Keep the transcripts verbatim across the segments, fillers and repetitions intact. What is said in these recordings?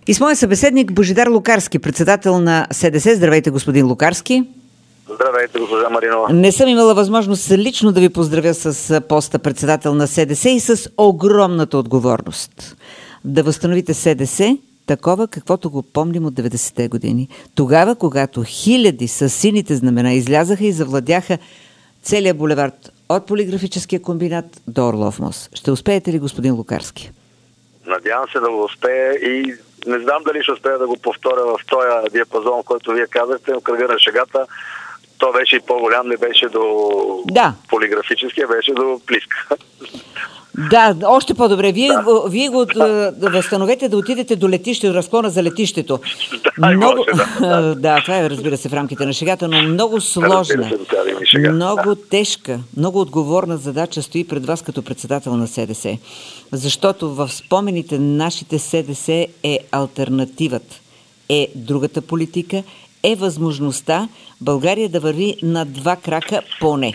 И с моя събеседник Божидар Лукарски, председател на СДС. Здравейте, господин Лукарски. Здравейте, госпожа Маринова. Не съм имала възможност лично да ви поздравя с поста председател на СДС и с огромната отговорност да възстановите СДС такова, каквото го помним от деветдесетте години. Тогава, когато хиляди с сините знамена излязаха и завладяха целият булевард от Полиграфическия комбинат до Орлов мост. Ще успеете ли, господин Лукарски? Надявам се да го успея и не знам дали ще успея да го повторя в този диапазон, който вие казахте, в кръга на шегата. То беше и по-голям, не беше до да. Полиграфическия, беше до Плиска. Да, още по-добре. Вие, да. го, вие го да. Да възстановете да отидете до летище, до разклона за летището. Да, много... може, да. да, това е, разбира се, в рамките на шегата, но много сложна, се, много да. тежка, много отговорна задача стои пред вас като председател на СДС. Защото в спомените на нашите СДС е алтернативът, е другата политика, е възможността България да върви на два крака поне.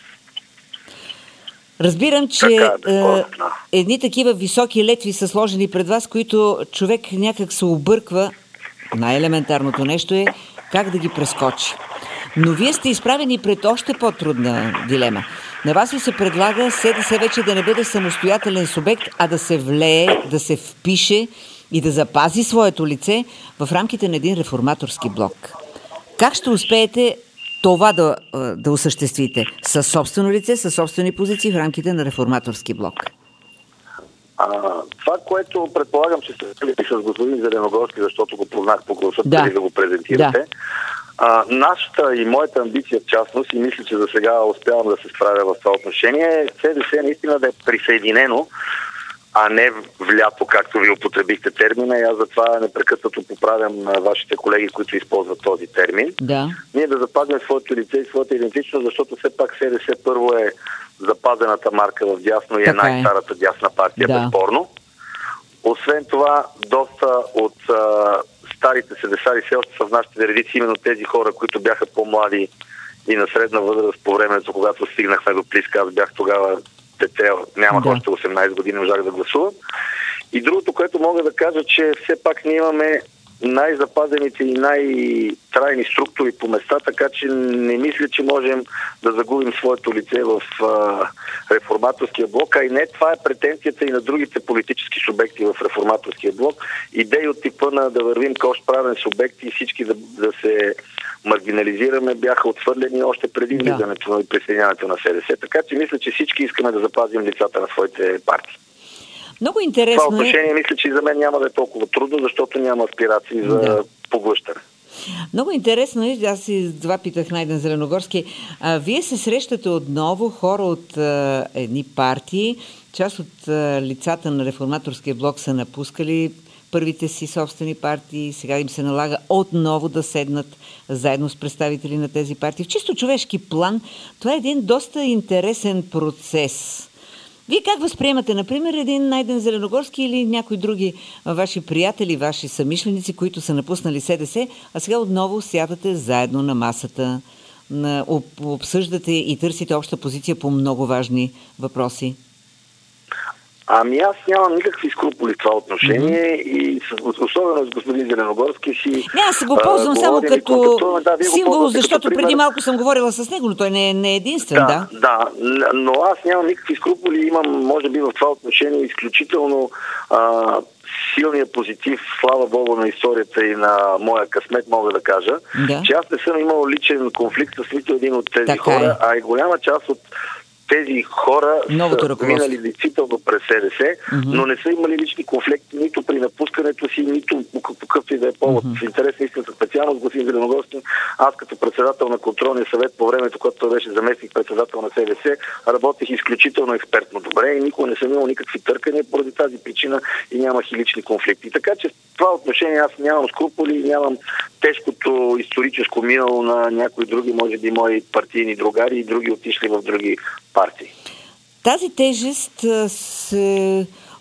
Разбирам, че така, е, едни такива високи летви са сложени пред вас, които човек някак се обърква. Най-елементарното нещо е как да ги прескочи. Но вие сте изправени пред още по-трудна дилема. На вас ви се предлага СДС вече да не бъде самостоятелен субект, а да се влее, да се впише и да запази своето лице в рамките на един реформаторски блок. Как ще успеете това да, да осъществите? Със собствено лице, със собствени позиции в рамките на реформаторски блок? А, това, което предполагам, че сте с господин Зеленогорски, защото го познах по гласа, да. преди да го презентирате. Да. А, нашата и моята амбиция в частност, и мисля, че за сега успявам да се справя в това отношение, СДС наистина да е присъединено, а не влято, както ви употребихте термина. И аз затова непрекъснато поправям на вашите колеги, които използват този термин. Да. Ние да запазим своето лице и своята идентичност, защото все пак СДС първо е запазената марка в дясно и е най-старата дясна партия, да. безспорно. Освен това, доста от а, старите седесари все още са в нашите редици, именно тези хора, които бяха по-млади и на средна възраст по времето, когато стигнахме до Плиска. Аз бях тогава дете, нямах да. още осемнайсет години, можах да гласувам. И другото, което мога да кажа, че все пак ние имаме най-запазените и най-трайни структури по места, така че не мисля, че можем да загубим своето лице в а, реформаторския блок, а и не това е претенцията и на другите политически субекти в реформаторския блок. Идеи от типа на да вървим кош правен субект и всички да, да се маргинализираме бяха отвърлени още преди влизането на присъединяването на СДС. Така че мисля, че всички искаме да запазим лицата на своите партии. Много интересно това отношение е... мисля, че и за мен няма да е толкова трудно, защото няма аспирации за да. поглъщане. Много интересно е, аз и това питах Найден Зеленогорски, а, вие се срещате отново хора от а, едни партии, част от а, лицата на реформаторския блок са напускали първите си собствени партии, сега им се налага отново да седнат заедно с представители на тези партии. В чисто човешки план това е един доста интересен процес. Вие как възприемате, например, един Найден Зеленогорски или някои други ваши приятели, ваши съмишленици, които са напуснали СДС, а сега отново сядате заедно на масата, на, обсъждате и търсите обща позиция по много важни въпроси? Ами аз нямам никакви скрупули в това отношение mm-hmm. и особено с господин Зеленогорски си... Не, аз го ползвам а, само като да, символ, защото преди малко съм говорила с него, но той не, не е единствен, да? Да, да, но аз нямам никакви скрупули, имам, може би в това отношение изключително а, силния позитив, слава Богу, на историята и на моя късмет, мога да кажа, да. че аз не съм имал личен конфликт с нито един от тези така хора, е. а и голяма част от тези хора са минали действително през СДС, mm-hmm. но не са имали лични конфликти нито при напускането си, нито по какъвто и да е повод. Mm-hmm. В интерес на истината, специално с господин Зеленогорски, аз като председател на контролния съвет по времето, когато той беше заместник председател на СДС, работех изключително експертно добре и никога не съм имал никакви търкания поради тази причина и нямах и лични конфликти. Така че в това отношение аз нямам скрупули, нямам тежкото историческо минало на някои други, може би мои партийни другари и други отишли в други партии. Тази тежест се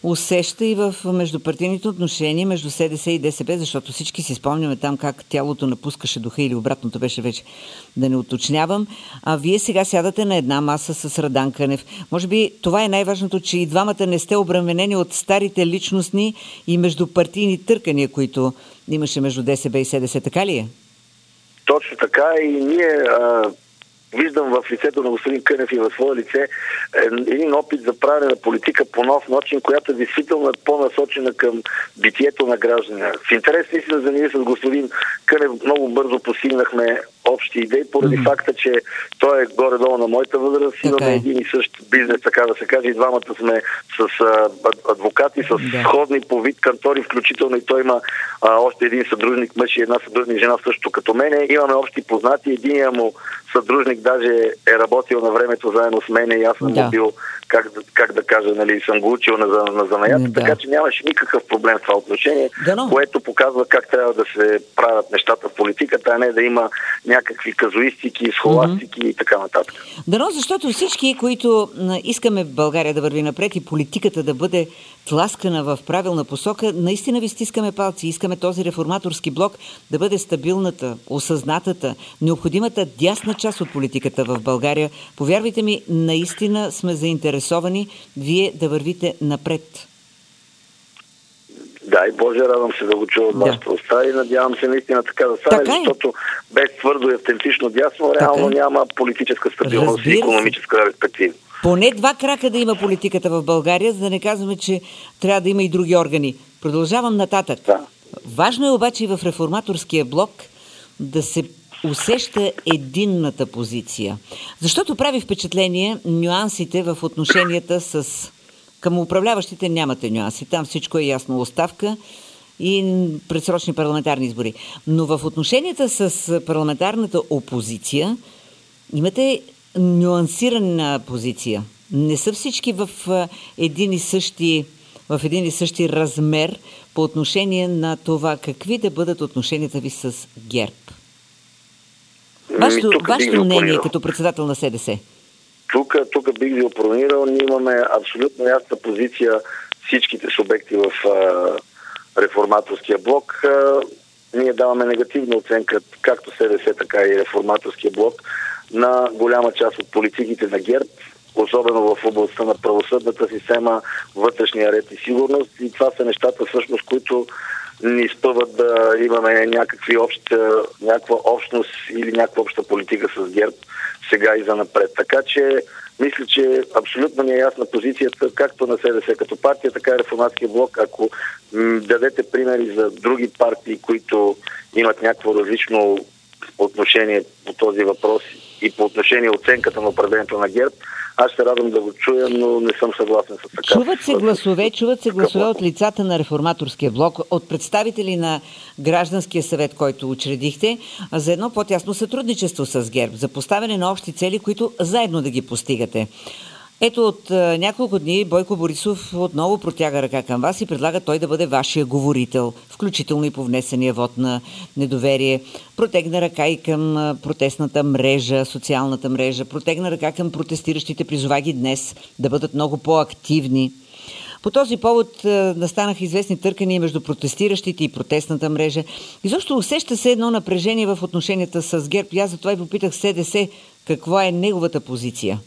усеща и в междупартийните отношения между СДС и ДСБ, защото всички си спомняме там как тялото напускаше духа или обратното беше вече, да не уточнявам. А вие сега сядате на една маса с Радан Кънев. Може би това е най-важното, че и двамата не сте обременени от старите личностни и междупартийни търкания, които имаше между ДСБ и СДС. Така ли е? Точно така и ние а, виждам в лицето на господин Кънев и в свое лице един опит за правене на политика по нов начин, която е действително по-насочена към битието на граждана. В интерес наистина за ние с господин Кънев много бързо постигнахме общи идеи, поради mm-hmm. факта, че той е горе-долу на моята възраст, имаме okay. един и същ бизнес, така да се каже, и двамата сме с а, адвокати, с yeah. сходни по вид кантори, включително и той има а, още един съдружник мъж и една съдружник жена също като мене. Имаме общи познати, единия му съдружник даже е работил на времето заедно с мене и аз съм yeah. бил, как, как да кажа, нали, съм го учил на, на занаята, yeah. така че нямаше никакъв проблем в това отношение, yeah. което показва как трябва да се правят нещата в политиката, а не да има някакви казуистики, схоластики mm-hmm. и така нататък. Дано, защото всички, които искаме България да върви напред и политиката да бъде тласкана в правилна посока, наистина ви стискаме палци. Искаме този реформаторски блок да бъде стабилната, осъзнатата, необходимата дясна част от политиката в България. Повярвайте ми, наистина сме заинтересовани вие да вървите напред. Да, и Боже, радвам се да го чуя от вашата уста и надявам се наистина така да стане, така защото без твърдо и автентично дясно реално така няма политическа стабилност и икономическа перспектива. Поне два крака да има политиката в България, за да не казваме, че трябва да има и други органи. Продължавам нататък. Да. Важно е обаче и в реформаторския блок да се усеща единната позиция. Защото прави впечатление нюансите в отношенията с... Към управляващите нямате нюанси. Там всичко е ясно. Оставка и предсрочни парламентарни избори. Но в отношенията с парламентарната опозиция имате нюансирана позиция. Не са всички в един и същи, в един и същи размер по отношение на това какви да бъдат отношенията ви с ГЕРБ. Вашето, вашето мнение като председател на СДС? Тук, тук бих ви опронирал. Ние имаме абсолютно ясна позиция всичките субекти в а, реформаторския блок. А, ние даваме негативна оценка, както СДС, така и реформаторския блок, на голяма част от политиките на ГЕРБ, особено в областта на правосъдната система, вътрешния ред и сигурност. И това са нещата, всъщност, които ни спъват да имаме някакви общи, някаква общност или някаква обща политика с ГЕРБ сега и за напред. Така че мисля, че абсолютно ни е ясна позицията както на СДС като партия, така и реформаторския блок. Ако м- дадете примери за други партии, които имат някакво различно отношение по този въпрос и по отношение оценката на управлението на ГЕРБ, аз ще радвам да го чуя, но не съм съгласен с така. Чуват се гласове, чуват се гласове от лицата на реформаторския блок, от представители на Гражданския съвет, който учредихте, за едно по-тясно сътрудничество с ГЕРБ, за поставяне на общи цели, които заедно да ги постигате. Ето от а, няколко дни Бойко Борисов отново протяга ръка към вас и предлага той да бъде вашия говорител, включително и по внесения вод на недоверие. Протегна ръка и към а, протестната мрежа, социалната мрежа, протегна ръка към протестиращите, призова ги днес да бъдат много по-активни. По този повод а, настанаха известни търкания между протестиращите и протестната мрежа. Изобщо усеща се едно напрежение в отношенията с ГЕРБ. И аз затова и попитах СДС каква е неговата позиция.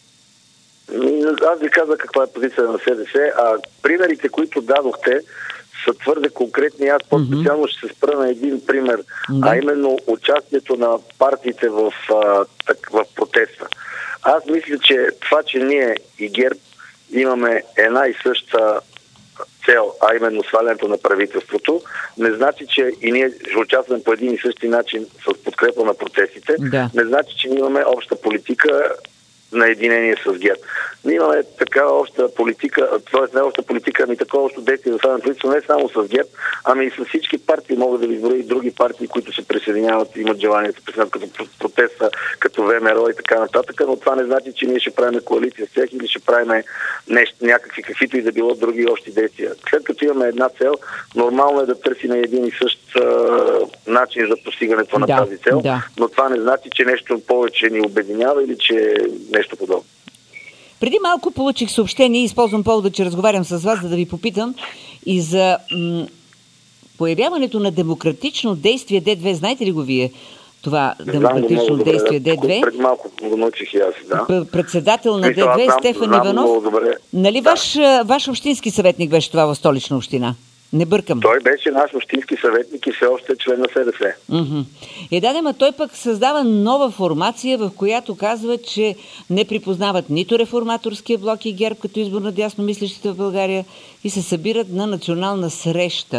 Аз ви казах каква е позиция на СДС, а примерите, които дадохте, са твърде конкретни. Аз по-специално mm-hmm. ще се спра на един пример, mm-hmm. а именно участието на партиите в, а, так, в протеста. Аз мисля, че това, че ние и ГЕРБ имаме една и съща цел, а именно свалянето на правителството, не значи, че и ние ще участваме по един и същи начин с подкрепа на протестите, yeah. не значи, че ние имаме обща политика на единение с ГЕРБ. Ние имаме такава обща политика, т.е. не обща политика, ами такова общо действие за свалянето на правителството не само с ГЕРБ, ами и с всички партии. Могат да ви изброя и други партии, които се присъединяват, имат желание да се присъединяват като протеста, като ВМРО и така нататък, но това не значи, че ние ще правим коалиция с тях или ще правим нещо, някакви, каквито и да било други общи действия. След като имаме една цел, нормално е да търсим един и същ а, начин за постигането на да, тази цел, да. Но това не значи, че нещо повече ни обединява или че нещо подобно. Преди малко получих съобщение и използвам повода, че разговарям с вас, за да ви попитам и за м- появяването на демократично действие Д две. Знаете ли го вие? Това Не демократично знам, действие добре, Д две. Преди малко го научих и аз, да. Председател на Д две знам, Стефан знам, Иванов. Нали да. ваш, ваш общински съветник беше това в Столична община? Не бъркам. Той беше наш общински съветник и все още е член на С Д С. Mm-hmm. Е, да, но той пък създава нова формация, в която казва, че не припознават нито реформаторския блок и ГЕРБ като избор на дясно мислещите в България и се събират на национална среща.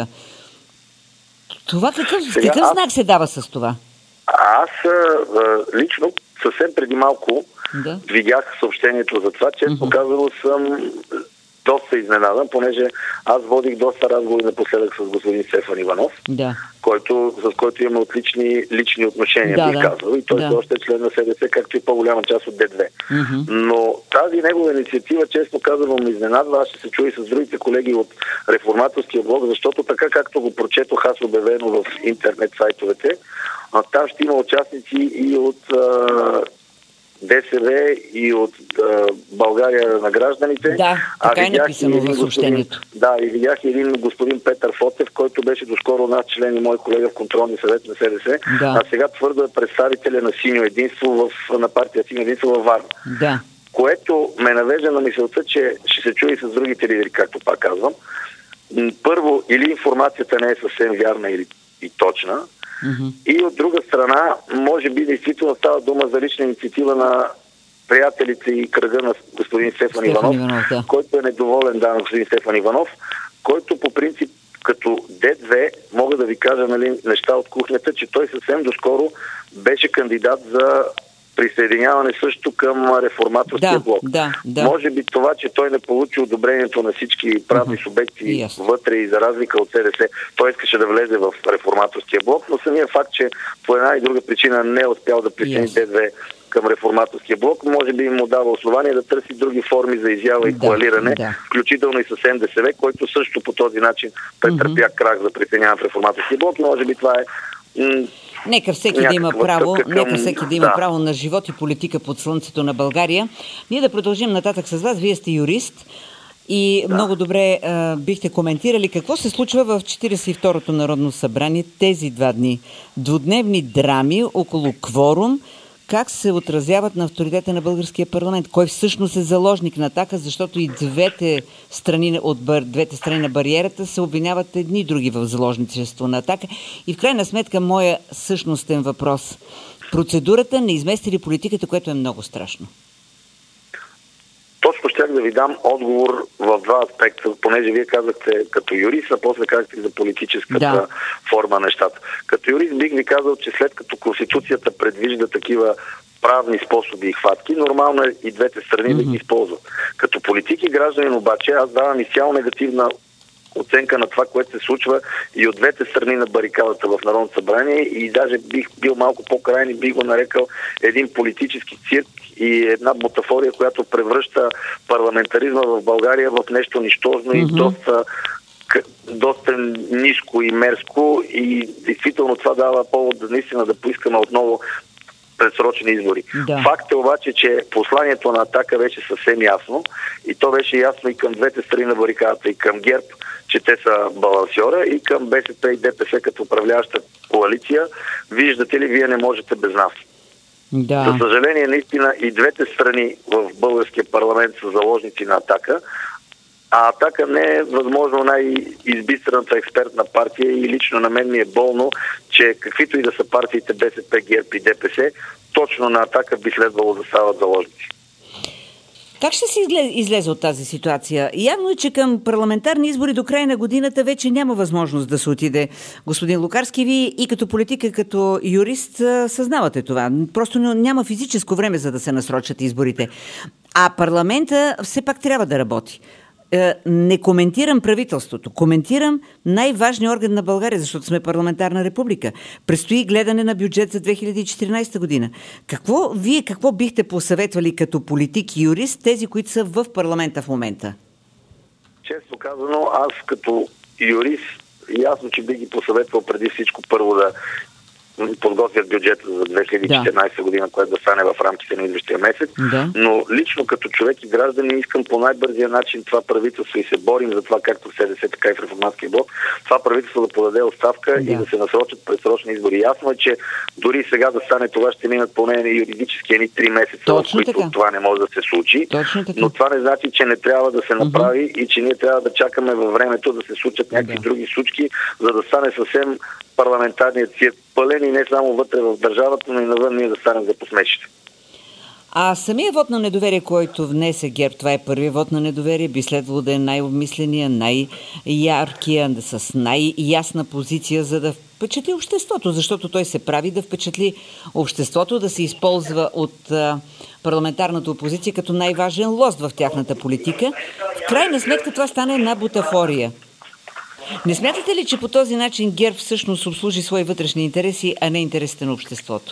Това какъв, Сега, какъв аз... знак се дава с това? Аз а, лично съвсем преди малко да. видях съобщението за това. Честно mm-hmm. казано съм доста изненадан, понеже аз водих доста разговори напоследък с господин Стефан Иванов, да. който, с който имаме отлични лични отношения, да, бих казал. И той да. още е член на С Д С, както и по-голяма част от Д две. Mm-hmm. Но тази негова инициатива, честно казано, ме изненадва. Аз ще се чуя и с другите колеги от реформаторския блок, защото така както го прочетох аз обявено в интернет сайтовете, там ще има участници и от а, Д С В и от а, България на гражданите. Да, така е написано в съобщението. Да, и видях един господин Петър Фотев, който беше доскоро наш член и мой колега в контролния съвет на С Д С, да. а сега твърдо е представителя на Синьо единство в, на партия Синьо единство във Варна. Да. Което ме навежда на мисълта, че ще се чуи с другите лидери, както пак казвам. Първо, или информацията не е съвсем вярна или и точна, Mm-hmm. и от друга страна, може би действително става дума за лична инициатива на приятелите и кръга на господин Стефан, Стефан Иванов, Иванов да. който е недоволен да, на господин Стефан Иванов, който по принцип като Д две, мога да ви кажа нали, неща от кухнята, че той съвсем доскоро беше кандидат за присъединяване също към реформаторския да, блок. Да, да. Може би това, че той не получи одобрението на всички правни uh-huh. субекти yes. вътре и за разлика от С Д С, той искаше да влезе в реформаторския блок, но самия факт, че по една и друга причина не е успял да присъедини yes. Д две към реформаторския блок, може би му дава основание да търси други форми за изява и да, коалиране, да. включително и с Н Д С В, който също по този начин претърпя uh-huh. крах за присъединяване в реформаторския блок, но може би това е м- Нека всеки да има право, към... нека всеки да има да. право на живот и политика под слънцето на България. Ние да продължим нататък с вас. Вие сте юрист и да. много добре а, бихте коментирали какво се случва в четиридесет и второто Народно събрание тези два дни. Двудневни драми около кворум. Как се отразяват на авторитета на българския парламент? Кой всъщност е заложник на атака, защото и двете страни, от бър, двете страни на бариерата се обвиняват едни и други в заложничество на атака. И в крайна сметка, моя същностен въпрос. Процедурата не измести ли политиката, което е много страшно? Точно щях да ви дам отговор в два аспекта, понеже вие казахте като юрист, а после казахте за политическата да. форма на нещата. Като юрист бих ви казал, че след като Конституцията предвижда такива правни способи и хватки, нормално е и двете страни mm-hmm. да ги използват. Като политик и гражданин обаче аз давам изцяло негативна оценка на това, което се случва и от двете страни на барикадата в Народното събрание и даже бих бил малко по-крайни, бих го нарекал един политически цирк и една бутафория, която превръща парламентаризма в България в нещо нищожно mm-hmm. и доста, доста ниско и мерзко и действително това дава повод да наистина да поискаме отново предсрочни избори. Да. Факт е обаче, че посланието на атака беше съвсем ясно и то беше ясно и към двете страни на барикадата, и към ГЕРБ, че те са балансьора, и към Б С П и Д П С като управляваща коалиция. Виждате ли, вие не можете без нас. Да. За съжаление, наистина и двете страни в българския парламент са заложници на атака, а атака не е възможно най-избистрената експертна партия и лично на мен ми е болно, че каквито и да са партиите Б С П, ГЕРБ и Д П С, точно на атака би следвало да стават заложници. Как ще се излезе от тази ситуация? Явно е, че към парламентарни избори до края на годината вече няма възможност да се отиде. Господин Лукарски, вие и като политик, и като юрист съзнавате това. Просто няма физическо време, за да се насрочат изборите. А парламента все пак трябва да работи. Не коментирам правителството, коментирам най-важния орган на България, защото сме парламентарна република. Предстои гледане на бюджет за две хиляди и четиринадесета година. Какво вие какво бихте посъветвали като политик и юрист тези, които са в парламента в момента? Често казано, аз като юрист ясно, че би ги посъветвал преди всичко първо да подготвят бюджета за две хиляди и четиринадесета да. година, което да стане в рамките на идващия месец. Да. Но лично като човек и гражданин искам по най-бързия начин това правителство и се борим за това, както в СДС, така и в Реформаторския блок, това правителство да подаде оставка да. и да се насрочат предсрочни избори. Ясно е, че дори сега да стане това, ще минат поне юридически едни три месеца, Точно в които така. това не може да се случи. Но това не значи, че не трябва да се направи uh-huh. и че ние трябва да чакаме във времето да се случат някакви да. други случки, за да стане съвсем парламентарният цвят пълен и не само вътре в държавата, но и навън ние да станем за посмешите. А самия вод на недоверие, който внесе ГЕРБ, това е първият вод на недоверие, би следвало да е най-обмисления, най-яркия, с най-ясна позиция, за да впечатли обществото, защото той се прави да впечатли обществото, да се използва от а, парламентарната опозиция като най-важен лост в тяхната политика. В крайна сметка това стане една бутафория. Не смятате ли, че по този начин ГЕРБ всъщност обслужи свои вътрешни интереси, а не интересите на обществото?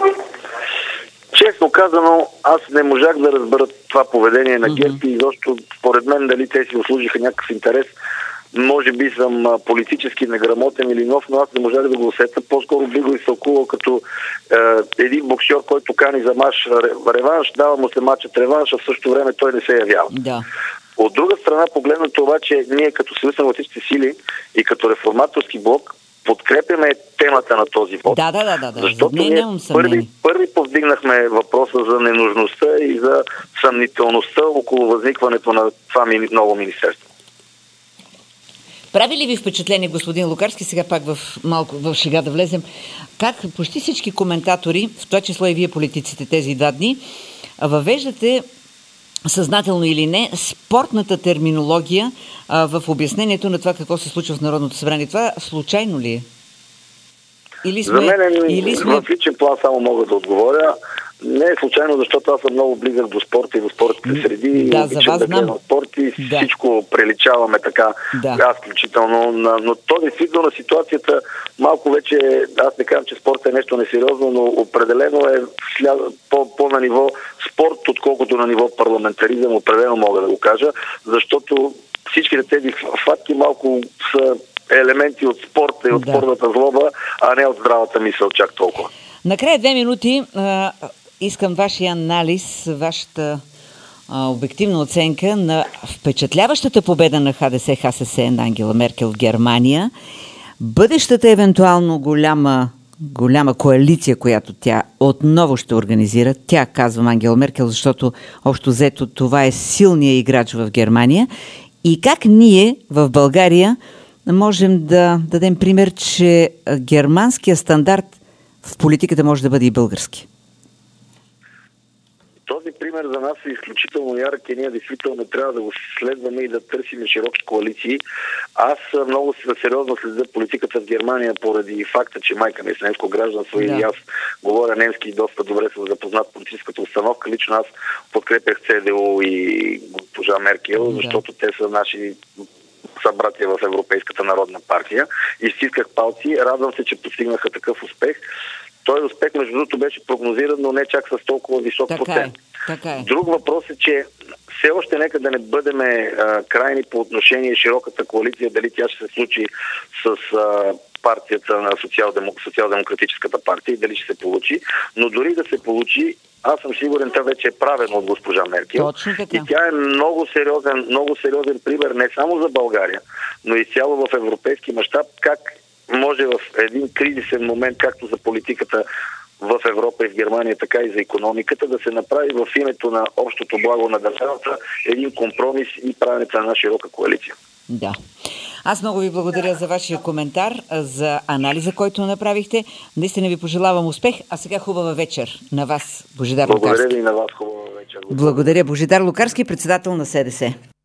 Честно казано, аз не можах да разбера това поведение на ГЕРБ mm-hmm. и изобщо, според мен, дали те си услужиха някакъв интерес. Може би съм политически неграмотен или нов, но аз не можах да го усетя. По-скоро би го изтълкувал като е, един боксер, който кани за мач реванш, дава му се мачът реванш, а в същото време той не се явява. Да. От друга страна, погледнато обаче, ние като Съюз на демократичните сили и като Реформаторски блок подкрепяме темата на този вод. Да, да, да, да, да. Защото не, ние първи, първи повдигнахме въпроса за ненужността и за съмнителността около възникването на това ново министерство. Прави ли ви впечатление, господин Лукарски, сега пак в малко в шега да влезем, как почти всички коментатори, в това число и вие политиците тези два дни, въвеждате съзнателно или не, спортната терминология а, в обяснението на това какво се случва в Народното събрание. Това случайно ли е? Или сме, За мен или сме... в личен план само мога да отговоря. Не е случайно, защото аз съм много близък до спорта и до спортните среди. Да, за вас да знам. Спорт и да. всичко преличаваме така, да. аз включително. Но то действително ситуацията малко вече, аз не казвам, че спорт е нещо несериозно, но определено е по, по на ниво спорт, отколкото на ниво парламентаризъм, определено мога да го кажа, защото всичките тези факти малко са елементи от спорта и от да. спортната злоба, а не от здравата мисъл чак толкова. Накрая две минути а, искам вашия анализ, вашата а, обективна оценка на впечатляващата победа на ХДС ХСС на Ангела Меркел в Германия, бъдещата евентуално голяма, голяма коалиция, която тя отново ще организира. Тя, казвам Ангела Меркел, защото общо взето това е силният играч в Германия. И как ние в България можем да дадем пример, че германския стандарт в политиката може да бъде и български? Този пример за нас е изключително ярък и ние действително трябва да го следваме и да търсим широки коалиции. Аз много сериозно следя политиката в Германия поради факта, че майка ми е с немско гражданство да. и аз говоря немски и доста добре съм запознат политическата установка. Лично аз подкрепях ЦДУ и госпожа Меркел, да. защото те са наши събратия в Европейската народна партия. Изстисках палци. Радвам се, че постигнаха такъв успех. Той успех, между другото, беше прогнозиран, но не чак с толкова висок така процент. Е, така е. Друг въпрос е, че все още нека да не бъдем а, крайни по отношение широката коалиция, дали тя ще се случи с а, партията на социал-демок... социал-демократическата партия и дали ще се получи. Но дори да се получи, аз съм сигурен, тя вече е правена от госпожа Меркел. И тя е много сериозен, много сериозен пример не само за България, но и цяло в европейски мащаб, как може в един кризисен момент, както за политиката в Европа и в Германия, така и за икономиката, да се направи в името на общото благо на държавата един компромис и правенето на една широка коалиция. Да. Аз много ви благодаря за вашия коментар, за анализа, който направихте. Наистина ви пожелавам успех, а сега хубава вечер на вас, Божидар Лукарски. Благодаря ви и на вас, хубава вечер. Благодаря, Божидар Лукарски, председател на СДС.